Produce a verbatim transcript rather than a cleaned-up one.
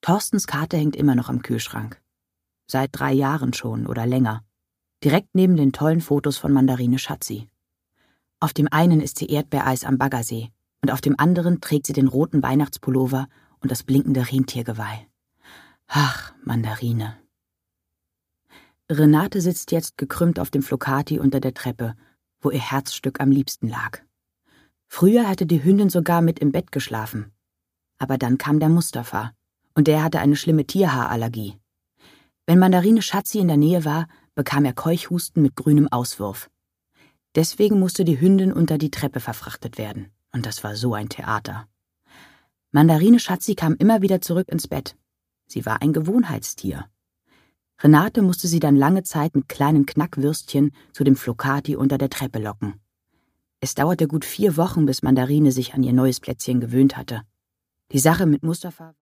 Thorstens Karte hängt immer noch am Kühlschrank. Seit drei Jahren schon oder länger. Direkt neben den tollen Fotos von Mandarine Schatzi. Auf dem einen ist sie Erdbeereis am Baggersee und auf dem anderen trägt sie den roten Weihnachtspullover und das blinkende Rentiergeweih. Ach, Mandarine. Renate sitzt jetzt gekrümmt auf dem Flocati unter der Treppe, wo ihr Herzstück am liebsten lag. Früher hatte die Hündin sogar mit im Bett geschlafen. Aber dann kam der Mustafa und der hatte eine schlimme Tierhaarallergie. Wenn Mandarine Schatzi in der Nähe war, bekam er Keuchhusten mit grünem Auswurf. Deswegen musste die Hündin unter die Treppe verfrachtet werden. Und das war so ein Theater. Mandarine Schatzi kam immer wieder zurück ins Bett. Sie war ein Gewohnheitstier. Renate musste sie dann lange Zeit mit kleinen Knackwürstchen zu dem Flocati unter der Treppe locken. Es dauerte gut vier Wochen, bis Mandarine sich an ihr neues Plätzchen gewöhnt hatte. Die Sache mit Mustafa